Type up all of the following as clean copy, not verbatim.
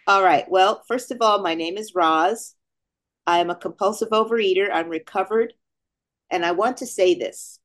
All right. Well, first of all, my name is Roz. I am a compulsive overeater. I'm recovered. And I want to say this.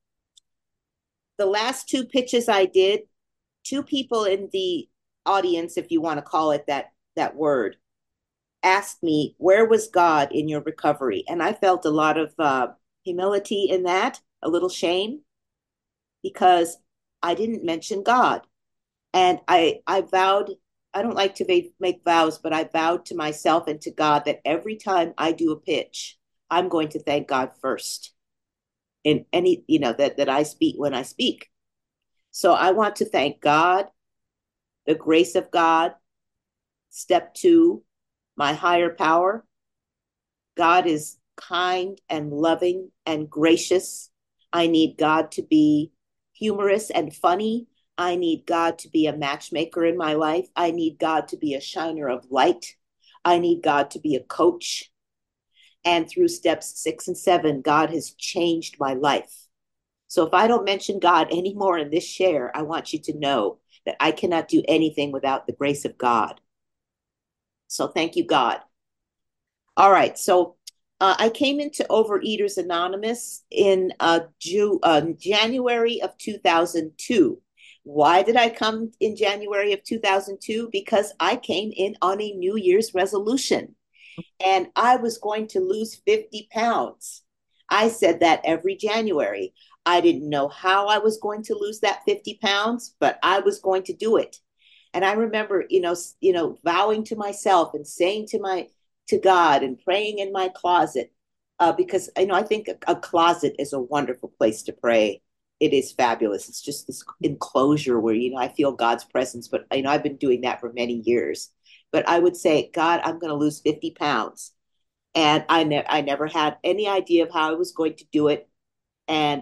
The last two pitches I did, two people in the audience, if you want to call it that word, asked me, where was God in your recovery? And I felt a lot of humility in that, a little shame, because I didn't mention God. And I vowed, I don't like to make vows, but I vowed to myself and to God that every time I do a pitch, I'm going to thank God first in any, that I speak when I speak. So I want to thank God, the grace of God. Step two, my higher power. God is kind and loving and gracious. I need God to be humorous and funny. I need God to be a matchmaker in my life. I need God to be a shiner of light. I need God to be a coach. And through steps 6 and 7, God has changed my life. So if I don't mention God anymore in this share, I want you to know that I cannot do anything without the grace of God. So thank you, God. All right. So I came into Overeaters Anonymous in January of 2002. Why did I come in January of 2002? Because I came in on a New Year's resolution and I was going to lose 50 pounds. I said that every January. I didn't know how I was going to lose that 50 pounds, but I was going to do it. And I remember, vowing to myself and saying to God and praying in my closet, because I think a closet is a wonderful place to pray. It is fabulous. It's just this enclosure where I feel God's presence. But I've been doing that for many years. But I would say, God, I'm going to lose 50 pounds, and I never had any idea of how I was going to do it, and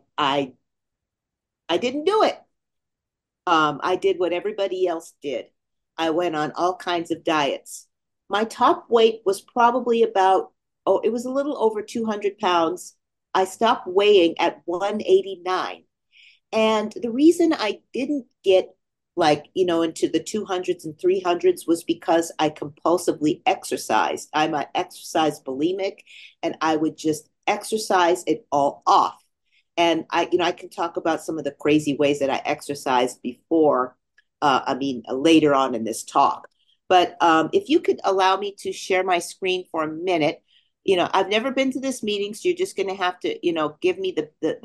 I didn't do it. I did what everybody else did. I went on all kinds of diets. My top weight was probably it was a little over 200 pounds. I stopped weighing at 189. And the reason I didn't get into the 200s and 300s was because I compulsively exercised. I'm an exercise bulimic, and I would just exercise it all off. And I can talk about some of the crazy ways that I exercised before, later on in this talk. But if you could allow me to share my screen for a minute, I've never been to this meeting, so you're just going to have to, give me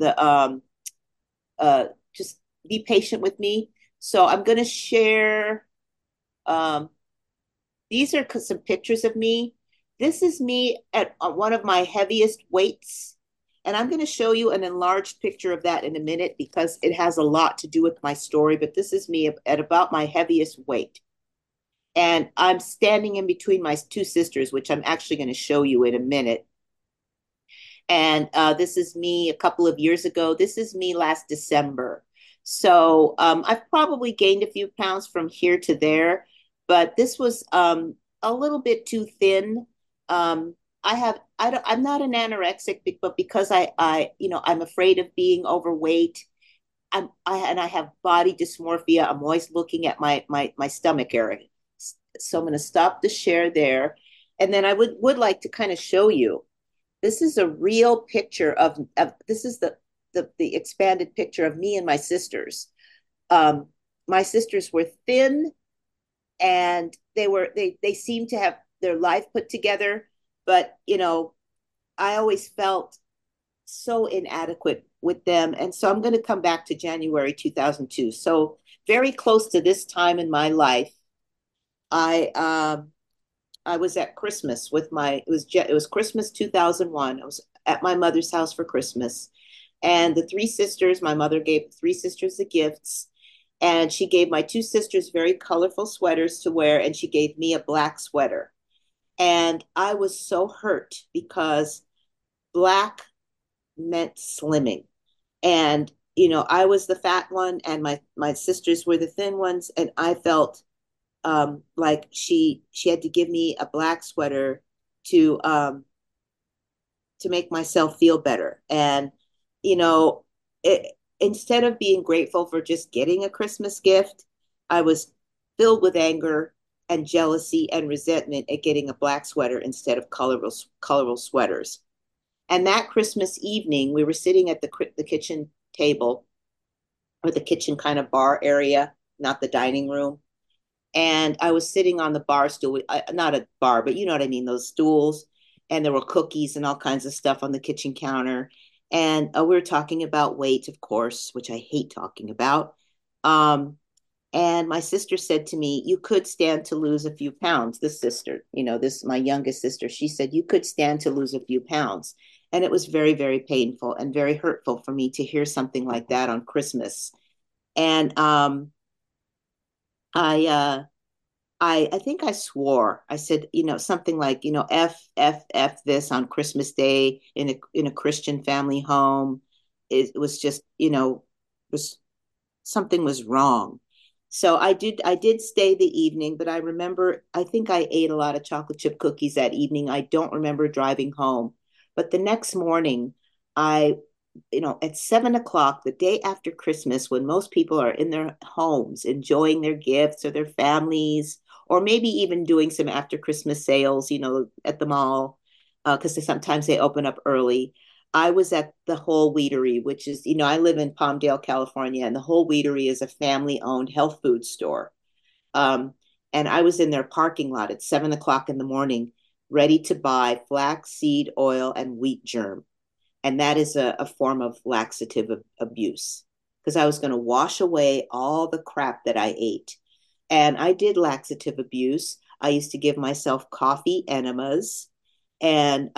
uh, just be patient with me. So I'm going to share. Um, these are some pictures of me. This is me at one of my heaviest weights. And I'm going to show you an enlarged picture of that in a minute because it has a lot to do with my story. But this is me at about my heaviest weight. And I'm standing in between my two sisters, which I'm actually going to show you in a minute. And this is me a couple of years ago. This is me last December. So I've probably gained a few pounds from here to there, but this was a little bit too thin. I'm not an anorexic, but because I'm afraid of being overweight. And I have body dysmorphia. I'm always looking at my stomach area. So I'm going to stop the share there. And then I would like to kind of show you. This is a real picture of this is the expanded picture of me and my sisters. My sisters were thin, and they seemed to have their life put together, but I always felt so inadequate with them. And so I'm going to come back to January 2002. So very close to this time in my life, I I was at Christmas with it was Christmas 2001. I was at my mother's house for Christmas, and the three sisters. My mother gave the three sisters the gifts, and she gave my two sisters very colorful sweaters to wear, and she gave me a black sweater. And I was so hurt because black meant slimming, and I was the fat one, and my sisters were the thin ones, and I felt like she had to give me a black sweater to um, to make myself feel better. And you know, instead of being grateful for just getting a Christmas gift, I was filled with anger, and jealousy and resentment at getting a black sweater instead of colorful sweaters. And that Christmas evening, we were sitting at the kitchen table, or the kitchen kind of bar area, not the dining room. And I was sitting on the bar stool, not a bar, but you know what I mean, those stools. And there were cookies and all kinds of stuff on the kitchen counter. And we were talking about weight, of course, which I hate talking about. Um, and my sister said to me, "You could stand to lose a few pounds." This sister, this my youngest sister, she said, "You could stand to lose a few pounds." And it was very, very painful and very hurtful for me to hear something like that on Christmas. And I I think I swore. I said, something like, F this on Christmas Day in a Christian family home. It was just, was something was wrong. So I did stay the evening, but I remember I think I ate a lot of chocolate chip cookies that evening. I don't remember driving home. But the next morning, I at 7 o'clock, the day after Christmas, when most people are in their homes enjoying their gifts or their families, or maybe even doing some after Christmas sales, at the mall, because sometimes they open up early. I was at the Whole Wheatery, which is, I live in Palmdale, California, and the Whole Wheatery is a family owned health food store. Um, and I was in their parking lot at 7 o'clock in the morning, ready to buy flaxseed oil and wheat germ, and that is a form of laxative abuse, because I was going to wash away all the crap that I ate. And I did laxative abuse. I used to give myself coffee enemas. And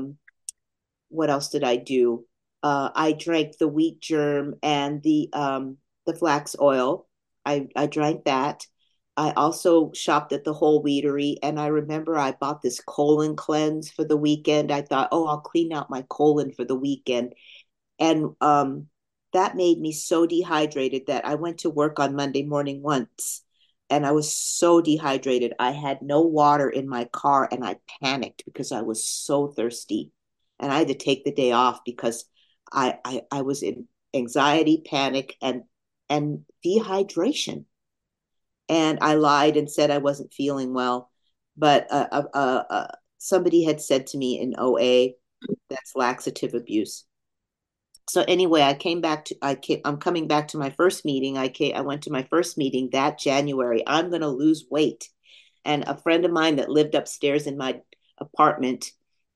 what else did I do? I drank the wheat germ and the flax oil. I drank that. I also shopped at the Whole Wheatery, and I remember I bought this colon cleanse for the weekend. I thought, oh, I'll clean out my colon for the weekend. And that made me so dehydrated that I went to work on Monday morning once, and I was so dehydrated. I had no water in my car, and I panicked because I was so thirsty. And I had to take the day off because I was in anxiety, panic, and dehydration. And I lied and said I wasn't feeling well. But somebody had said to me in OA, that's laxative abuse. So anyway, I'm coming back to my first meeting. I went to my first meeting that January. I'm going to lose weight. And a friend of mine that lived upstairs in my apartment,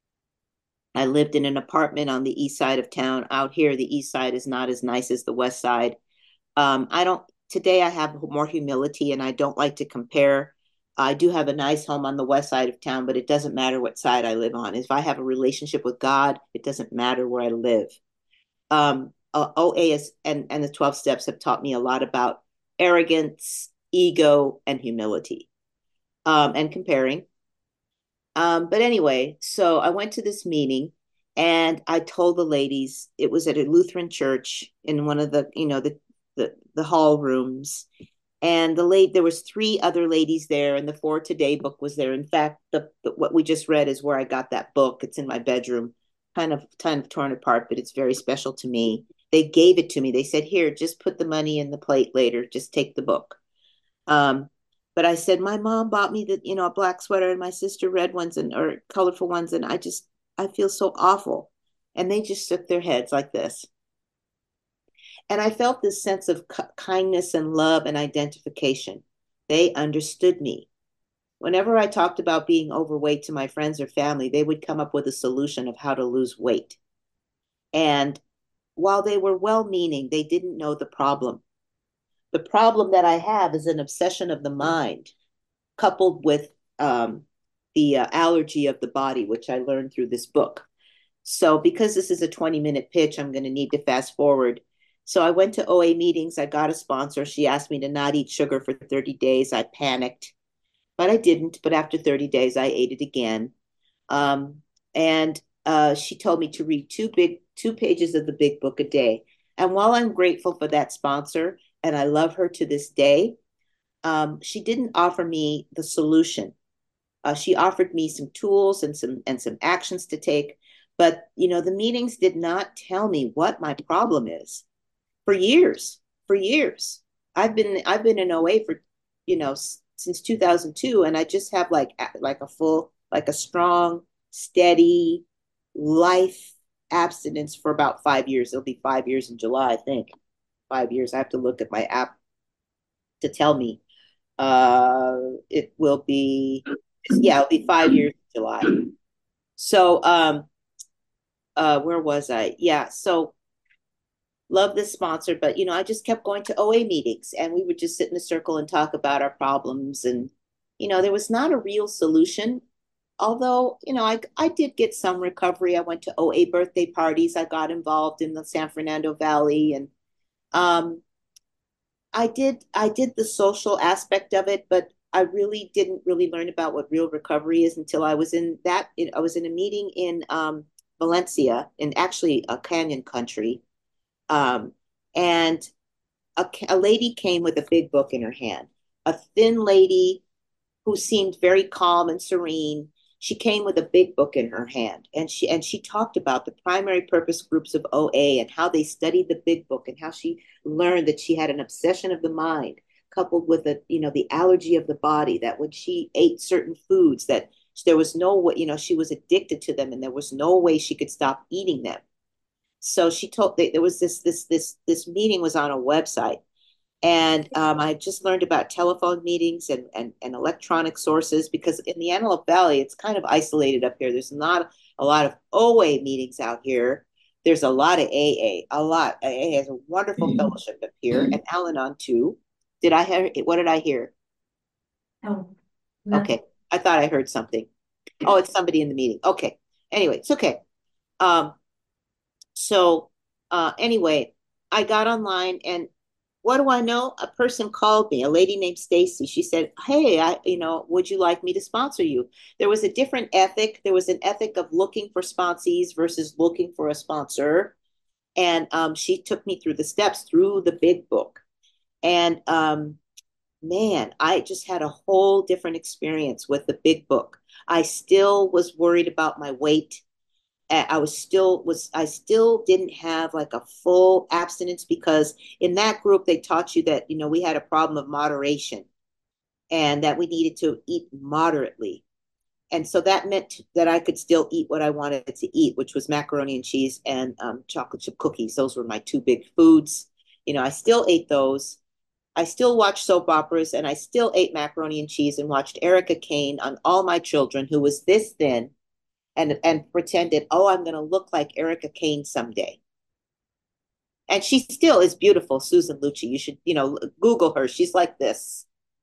I lived in an apartment on the east side of town. Out here, the east side is not as nice as the west side. I don't, Today I have more humility and I don't like to compare. I do have a nice home on the west side of town, but it doesn't matter what side I live on. If I have a relationship with God, it doesn't matter where I live. OA and the 12 steps have taught me a lot about arrogance, ego, and humility, and comparing. But anyway, so I went to this meeting and I told the ladies, it was at a Lutheran church in one of the hall rooms. And there was three other ladies there, and the For Today book was there. In fact, what we just read is where I got that book. It's in my bedroom, kind of torn apart, but it's very special to me. They gave it to me. They said, "Here, just put the money in the plate later. Just take the book." Um, but I said, my mom bought me a black sweater, and my sister red ones or colorful ones, and I feel so awful. And they just shook their heads like this. And I felt this sense of kindness and love and identification. They understood me. Whenever I talked about being overweight to my friends or family, they would come up with a solution of how to lose weight. And while they were well meaning, they didn't know the problem. The problem that I have is an obsession of the mind, coupled with the allergy of the body, which I learned through this book. So, because this is a 20-minute pitch, I'm going to need to fast forward. So, I went to OA meetings. I got a sponsor. She asked me to not eat sugar for 30 days. I panicked, but I didn't. But after 30 days, I ate it again. And she told me to read two pages of the big book a day. And while I'm grateful for that sponsor, and I love her to this day, she didn't offer me the solution. She offered me some tools and some actions to take, but the meetings did not tell me what my problem is. For years, I've been in OA for since 2002, and I just have like a full, like a strong, steady life abstinence for about 5 years. It'll be 5 years in July, I think. 5 years. I have to look at my app to tell me. It will be, yeah, it'll be 5 years in July. So, where was I? Yeah, so love this sponsor, but I just kept going to OA meetings, and we would just sit in a circle and talk about our problems, and there was not a real solution. Although, I did get some recovery. I went to OA birthday parties. I got involved in the San Fernando Valley, and um, I did the social aspect of it, but I really didn't really learn about what real recovery is until I was in a meeting in Valencia, in actually a canyon country. Um, and a lady came with a big book in her hand, a thin lady who seemed very calm and serene. She came with a big book in her hand, and she talked about the primary purpose groups of OA and how they studied the big book, and how she learned that she had an obsession of the mind coupled with the allergy of the body, that when she ate certain foods, that there was no way, she was addicted to them, and there was no way she could stop eating them. So she told, there was this meeting was on a website, and I just learned about telephone meetings and electronic sources, because in the Antelope Valley, it's kind of isolated up here. There's not a lot of OA meetings out here. There's a lot of AA, a lot. AA has a wonderful fellowship up here, and Al-Anon too. Did I hear? What did I hear? Oh, Okay, nothing. I thought I heard something. Oh, it's somebody in the meeting. Okay. Anyway, it's okay. Um, so anyway, I got online, and what do I know? A person called me, a lady named Stacy. She said, "Hey, would you like me to sponsor you?" There was a different ethic. There was an ethic of looking for sponsees versus looking for a sponsor. And she took me through the steps through the big book. And man, I just had a whole different experience with the big book. I still was worried about my weight. I still didn't have like a full abstinence, because in that group they taught you that we had a problem of moderation, and that we needed to eat moderately. And so that meant that I could still eat what I wanted to eat, which was macaroni and cheese and chocolate chip cookies. Those were my two big foods. I still ate those. I still watched soap operas, and I still ate macaroni and cheese and watched Erica Kane on All My Children, who was this thin, and pretended, oh, I'm going to look like Erica Kane someday. And she still is beautiful, Susan Lucci. You should, Google her. She's like this.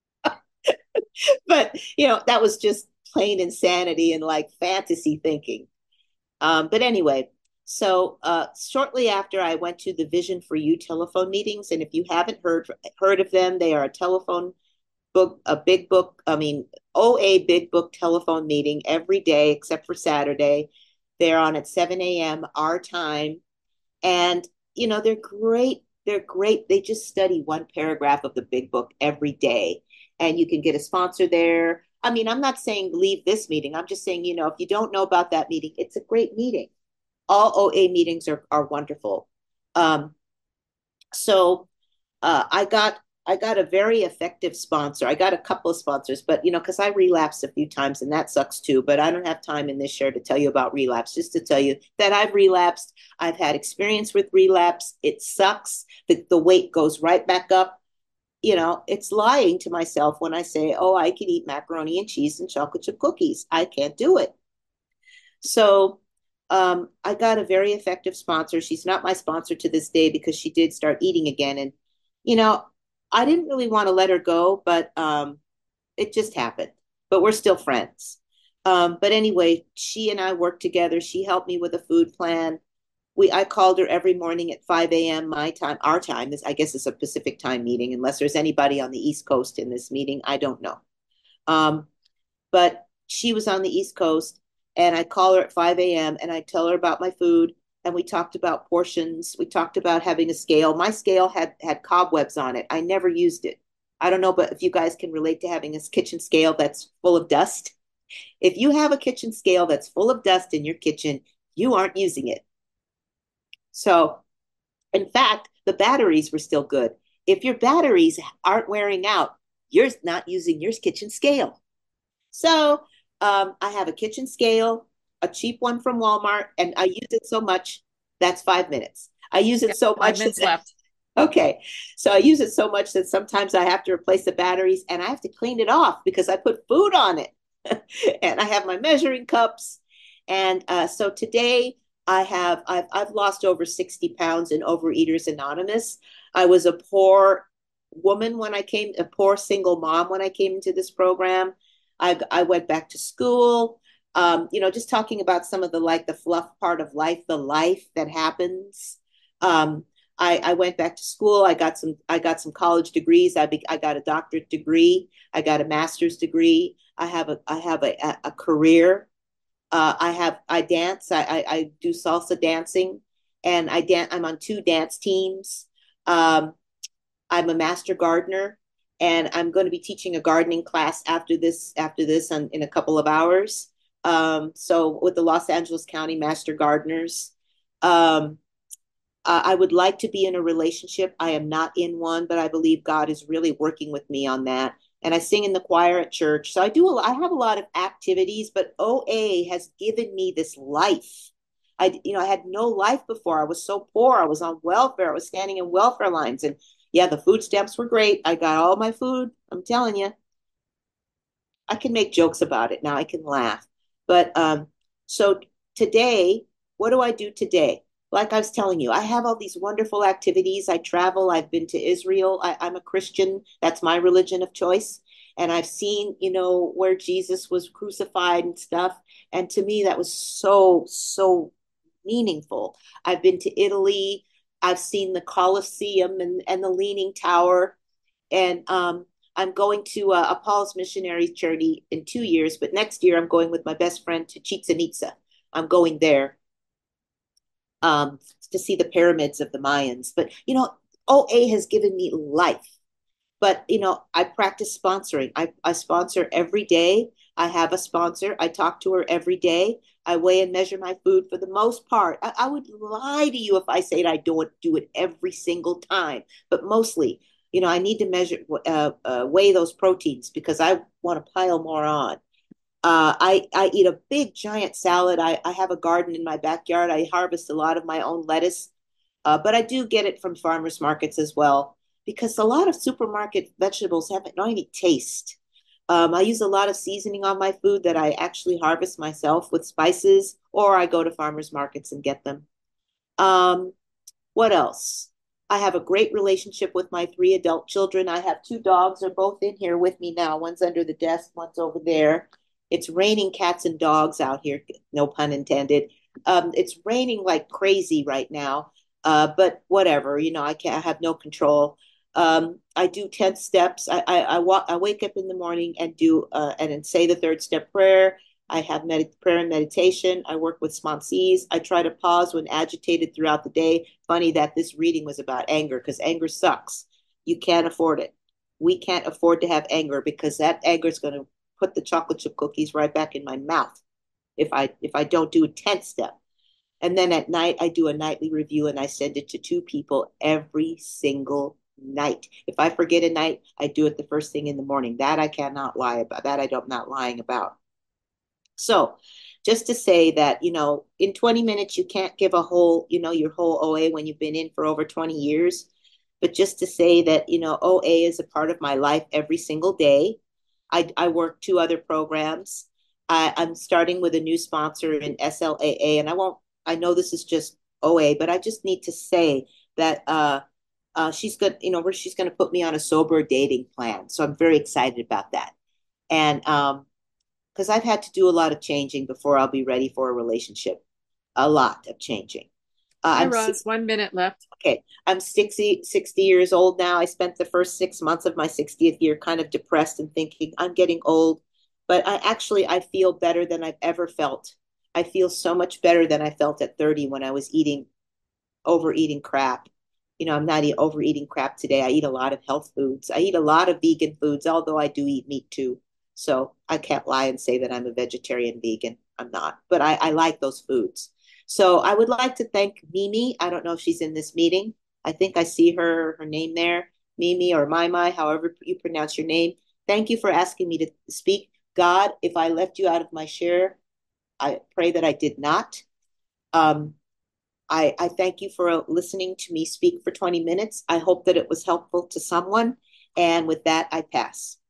But, that was just plain insanity and like fantasy thinking. But anyway, so shortly after, I went to the Vision for You telephone meetings. And if you haven't heard of them, they are a telephone book, a big book, I mean, OA big book telephone meeting every day except for Saturday. They're on at 7 a.m. our time. And, they're great. They're great. They just study one paragraph of the big book every day. And you can get a sponsor there. I mean, I'm not saying leave this meeting. I'm just saying, if you don't know about that meeting, it's a great meeting. All OA meetings are wonderful. Um, so I got a very effective sponsor. I got a couple of sponsors, but because I relapsed a few times, and that sucks too. But I don't have time in this share to tell you about relapse. Just to tell you that I've relapsed. I've had experience with relapse. It sucks. The weight goes right back up. It's lying to myself when I say, "Oh, I can eat macaroni and cheese and chocolate chip cookies." I can't do it. So I got a very effective sponsor. She's not my sponsor to this day, because she did start eating again. And, you know, I didn't really want to let her go, but it just happened. But we're still friends. But anyway, she and I worked together. She helped me with a food plan. I called her every morning at 5 a.m. my time. Our time is, I guess, it's a Pacific time meeting, unless there's anybody on the East Coast in this meeting. I don't know. Um, but she was on the East Coast, and I call her at 5 a.m. and I tell her about my food, and we talked about portions. We talked about having a scale. My scale had cobwebs on it. I never used it. I don't know, but if you guys can relate to having a kitchen scale that's full of dust. If you have a kitchen scale that's full of dust in your kitchen, you aren't using it. So, in fact, the batteries were still good. If your batteries aren't wearing out, you're not using your kitchen scale. So I have a kitchen scale, a cheap one from Walmart, and I use it so much. That's 5 minutes. I use Yeah, it so five much minutes that, left. okay. So I use it so much that sometimes I have to replace the batteries and I have to clean it off because I put food on it. And I have my measuring cups. And so today I've lost over 60 pounds in Overeaters Anonymous. I was a poor woman when I came, a poor single mom when I came into this program. I went back to school. Just talking about some of the like the fluff part of life, the life that happens. Um, I went back to school. I got some college degrees. I got a doctorate degree. I got a master's degree. I have a career. I dance. I do salsa dancing, and I'm on two dance teams. Um, I'm a master gardener, and I'm going to be teaching a gardening class in a couple of hours. So with the Los Angeles County Master Gardeners. Um, I would like to be in a relationship. I am not in one, but I believe God is really working with me on that. And I sing in the choir at church. So I have a lot of activities, but OA has given me this life. I had no life before. I was so poor. I was on welfare. I was standing in welfare lines. And yeah, the food stamps were great. I got all my food. I'm telling you, I can make jokes about it now. I can laugh. But so today, what do I do today? Like I was telling you, I have all these wonderful activities. I travel. I've been to Israel. I'm a Christian. That's my religion of choice. And I've seen, where Jesus was crucified and stuff. And to me, that was so, so meaningful. I've been to Italy. I've seen the Colosseum and the Leaning Tower. And I'm going to a Paul's Missionary Charity in 2 years, but next year I'm going with my best friend to Chichen Itza. I'm going there to see the pyramids of the Mayans. But OA has given me life. But I practice sponsoring. I sponsor every day. I have a sponsor. I talk to her every day. I weigh and measure my food for the most part. I would lie to you if I said I don't do it every single time, but mostly, I need to weigh those proteins because I want to pile more on. I eat a big giant salad. I have a garden in my backyard. I harvest a lot of my own lettuce, but I do get it from farmers markets as well because a lot of supermarket vegetables have no any taste. I use a lot of seasoning on my food that I actually harvest myself with spices, or I go to farmers markets and get them. Um, what else? I have a great relationship with my three adult children. I have two dogs. They're both in here with me now. One's under the desk, one's over there. It's raining cats and dogs out here, no pun intended. It's raining like crazy right now, but whatever. I have no control. I do 10 steps. I wake up in the morning and do and then say the third step prayer. I have prayer and meditation. I work with sponsees. I try to pause when agitated throughout the day. Funny that this reading was about anger because anger sucks. You can't afford it. We can't afford to have anger because that anger is going to put the chocolate chip cookies right back in my mouth if I don't do a 10th step. And then at night, I do a nightly review and I send it to two people every single night. If I forget a night, I do it the first thing in the morning. That I cannot lie about. That I'm not lying about. So just to say that, in 20 minutes, you can't give your whole OA when you've been in for over 20 years. But just to say that, OA is a part of my life every single day. I work two other programs. I'm starting with a new sponsor in SLAA, and I know this is just OA, but I just need to say that she's going to put me on a sober dating plan. So I'm very excited about that. And because I've had to do a lot of changing before I'll be ready for a relationship. A lot of changing. Hi, I'm Roz. 1 minute left. okay. I'm 60 years old now. I spent the first 6 months of my 60th year kind of depressed and thinking I'm getting old. But I feel better than I've ever felt. I feel so much better than I felt at 30 when I was overeating crap. I'm not overeating crap today. I eat a lot of health foods. I eat a lot of vegan foods, although I do eat meat too. So I can't lie and say that I'm a vegetarian vegan. I'm not, but I like those foods. So I would like to thank Mimi. I don't know if she's in this meeting. I think I see her name there. Mimi or Mai, however you pronounce your name. Thank you for asking me to speak. God, if I left you out of my share, I pray that I did not. Um, I thank you for listening to me speak for 20 minutes. I hope that it was helpful to someone. And with that, I pass.